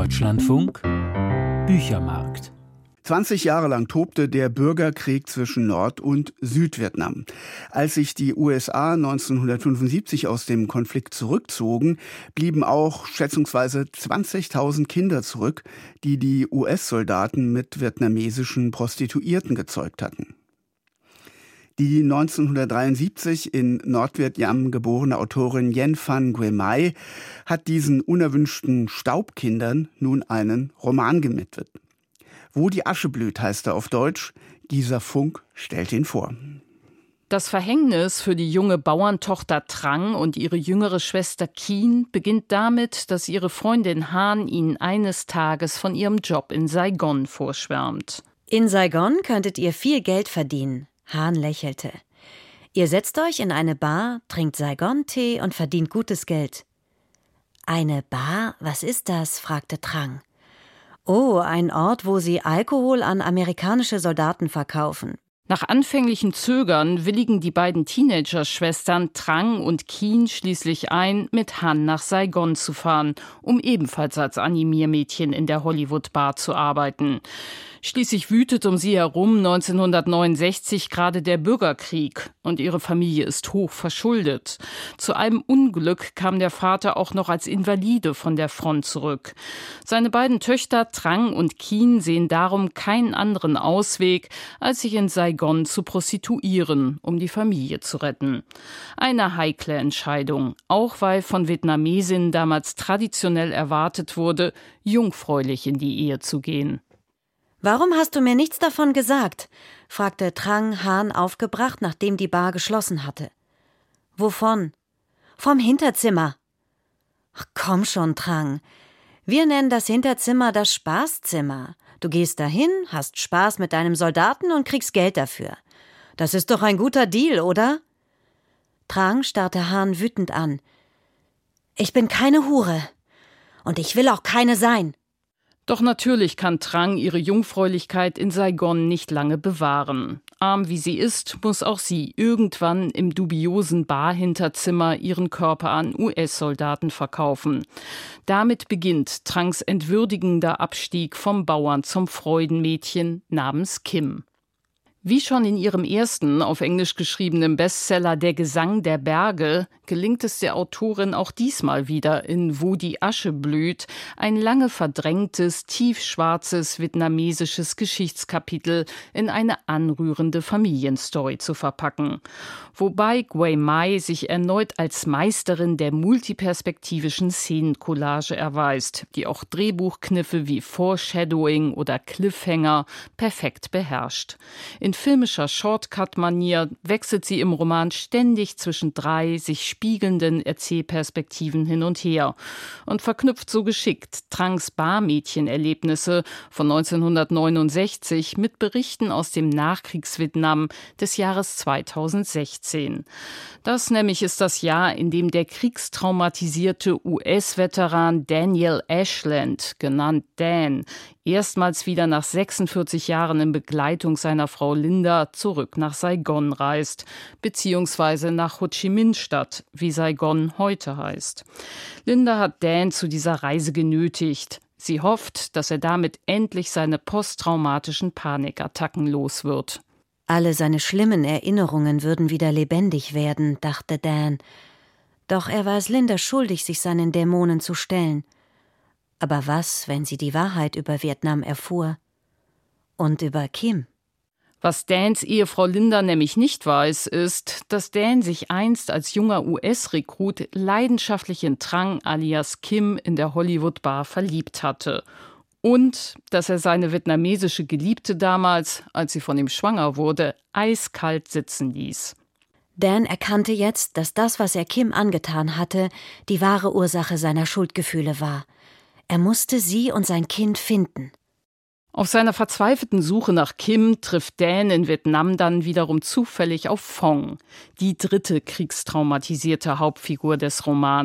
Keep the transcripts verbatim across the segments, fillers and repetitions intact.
Deutschlandfunk Büchermarkt. zwanzig Jahre lang tobte der Bürgerkrieg zwischen Nord- und Südvietnam. Als sich die U S A neunzehnhundertfünfundsiebzig aus dem Konflikt zurückzogen, blieben auch schätzungsweise zwanzigtausend Kinder zurück, die die U S-Soldaten mit vietnamesischen Prostituierten gezeugt hatten. Die neunzehnhundertdreiundsiebzig in Nordvietnam geborene Autorin Yen Van Gue Mai hat diesen unerwünschten Staubkindern nun einen Roman gewidmet. Wo die Asche blüht, heißt er auf Deutsch. Gisa Funk stellt ihn vor. Das Verhängnis für die junge Bauerntochter Trang und ihre jüngere Schwester Kien beginnt damit, dass ihre Freundin Han ihnen eines Tages von ihrem Job in Saigon vorschwärmt. In Saigon könntet ihr viel Geld verdienen. Han lächelte. Ihr setzt euch in eine Bar, trinkt Saigon-Tee und verdient gutes Geld. Eine Bar? Was ist das? Fragte Trang. Oh, ein Ort, wo sie Alkohol an amerikanische Soldaten verkaufen. Nach anfänglichem Zögern willigen die beiden Teenager-Schwestern Trang und Kien schließlich ein, mit Han nach Saigon zu fahren, um ebenfalls als Animiermädchen in der Hollywood-Bar zu arbeiten. Schließlich wütet um sie herum neunzehnhundertneunundsechzig gerade der Bürgerkrieg und ihre Familie ist hoch verschuldet. Zu einem Unglück kam der Vater auch noch als Invalide von der Front zurück. Seine beiden Töchter Trang und Kien sehen darum keinen anderen Ausweg, als sich in Saigon zu prostituieren, um die Familie zu retten. Eine heikle Entscheidung, auch weil von Vietnamesinnen damals traditionell erwartet wurde, jungfräulich in die Ehe zu gehen. »Warum hast du mir nichts davon gesagt?« fragte Trang Han aufgebracht, nachdem die Bar geschlossen hatte. »Wovon?« »Vom Hinterzimmer.« Ach, komm schon, Trang. Wir nennen das Hinterzimmer das Spaßzimmer. Du gehst dahin, hast Spaß mit deinem Soldaten und kriegst Geld dafür. Das ist doch ein guter Deal, oder?« Trang starrte Han wütend an. »Ich bin keine Hure. Und ich will auch keine sein.« Doch natürlich kann Trang ihre Jungfräulichkeit in Saigon nicht lange bewahren. Arm wie sie ist, muss auch sie irgendwann im dubiosen Barhinterzimmer ihren Körper an U S-Soldaten verkaufen. Damit beginnt Trangs entwürdigender Abstieg vom Bauern zum Freudenmädchen namens Kim. Wie schon in ihrem ersten, auf Englisch geschriebenen Bestseller Der Gesang der Berge gelingt es der Autorin auch diesmal wieder in Wo die Asche blüht, ein lange verdrängtes, tiefschwarzes vietnamesisches Geschichtskapitel in eine anrührende Familienstory zu verpacken. Wobei Gue Mai sich erneut als Meisterin der multiperspektivischen Szenencollage erweist, die auch Drehbuchkniffe wie Foreshadowing oder Cliffhanger perfekt beherrscht. In filmischer Shortcut-Manier wechselt sie im Roman ständig zwischen drei sich spiegelnden Erzählperspektiven hin und her und verknüpft so geschickt Trangs Barmädchenerlebnisse von neunzehnhundertneunundsechzig mit Berichten aus dem Nachkriegsvietnam des Jahres zweitausendsechzehn. Das nämlich ist das Jahr, in dem der kriegstraumatisierte U S-Veteran Daniel Ashland, genannt Dan, erstmals wieder nach sechsundvierzig Jahren in Begleitung seiner Frau Linda zurück nach Saigon reist, beziehungsweise nach Ho Chi Minh-Stadt, wie Saigon heute heißt. Linda hat Dan zu dieser Reise genötigt. Sie hofft, dass er damit endlich seine posttraumatischen Panikattacken los wird. Alle seine schlimmen Erinnerungen würden wieder lebendig werden, dachte Dan. Doch er war es Linda schuldig, sich seinen Dämonen zu stellen. Aber was, wenn sie die Wahrheit über Vietnam erfuhr? Und über Kim? Was Dans Ehefrau Linda nämlich nicht weiß, ist, dass Dan sich einst als junger U S-Rekrut leidenschaftlich in Trang alias Kim in der Hollywood-Bar verliebt hatte. Und dass er seine vietnamesische Geliebte damals, als sie von ihm schwanger wurde, eiskalt sitzen ließ. Dan erkannte jetzt, dass das, was er Kim angetan hatte, die wahre Ursache seiner Schuldgefühle war. Er musste sie und sein Kind finden. Auf seiner verzweifelten Suche nach Kim trifft Dan in Vietnam dann wiederum zufällig auf Phong, die dritte kriegstraumatisierte Hauptfigur des Romans.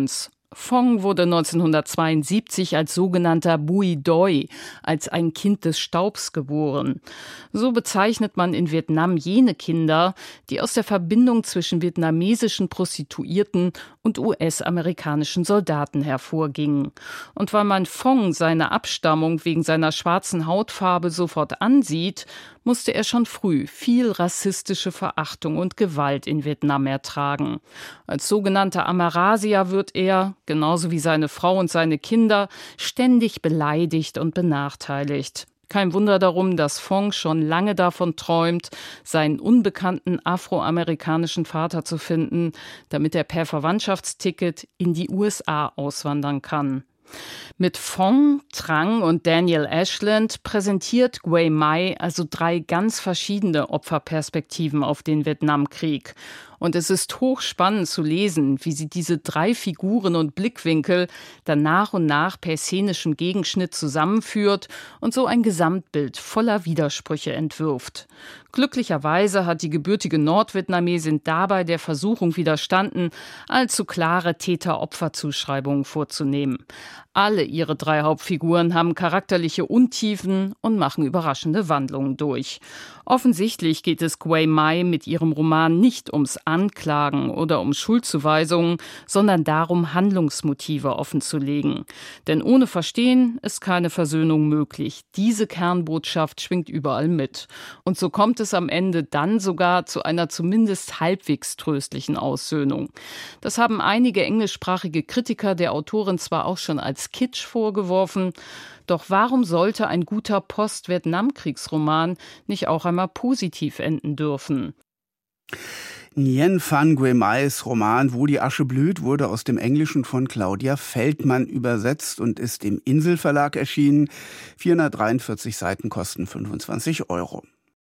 Phong wurde neunzehnhundertzweiundsiebzig als sogenannter Bui Doi, als ein Kind des Staubs geboren. So bezeichnet man in Vietnam jene Kinder, die aus der Verbindung zwischen vietnamesischen Prostituierten und U S-amerikanischen Soldaten hervorgingen. Und weil man Phong seine Abstammung wegen seiner schwarzen Hautfarbe sofort ansieht, musste er schon früh viel rassistische Verachtung und Gewalt in Vietnam ertragen. Als sogenannter Amerasier wird er, genauso wie seine Frau und seine Kinder, ständig beleidigt und benachteiligt. Kein Wunder darum, dass Phong schon lange davon träumt, seinen unbekannten afroamerikanischen Vater zu finden, damit er per Verwandtschaftsticket in die U S A auswandern kann. Mit Phong, Trang und Daniel Ashland präsentiert Guay Mai also drei ganz verschiedene Opferperspektiven auf den Vietnamkrieg. Und es ist hochspannend zu lesen, wie sie diese drei Figuren und Blickwinkel dann nach und nach per szenischem Gegenschnitt zusammenführt und so ein Gesamtbild voller Widersprüche entwirft. Glücklicherweise hat die gebürtige Nordvietnamesin dabei der Versuchung widerstanden, allzu klare Täter-Opfer-Zuschreibungen vorzunehmen. Alle ihre drei Hauptfiguren haben charakterliche Untiefen und machen überraschende Wandlungen durch. Offensichtlich geht es Guay Mai mit ihrem Roman nicht ums Anklagen oder um Schuldzuweisungen, sondern darum, Handlungsmotive offenzulegen. Denn ohne Verstehen ist keine Versöhnung möglich. Diese Kernbotschaft schwingt überall mit. Und so kommt es am Ende dann sogar zu einer zumindest halbwegs tröstlichen Aussöhnung. Das haben einige englischsprachige Kritiker der Autorin zwar auch schon als Kitsch vorgeworfen, doch warum sollte ein guter Post-Vietnamkriegsroman nicht auch einmal positiv enden dürfen? Nguyen Van Guay Mais Roman Wo die Asche blüht wurde aus dem Englischen von Claudia Feldmann übersetzt und ist im Inselverlag erschienen. vierhundertdreiundvierzig Seiten kosten fünfundzwanzig Euro.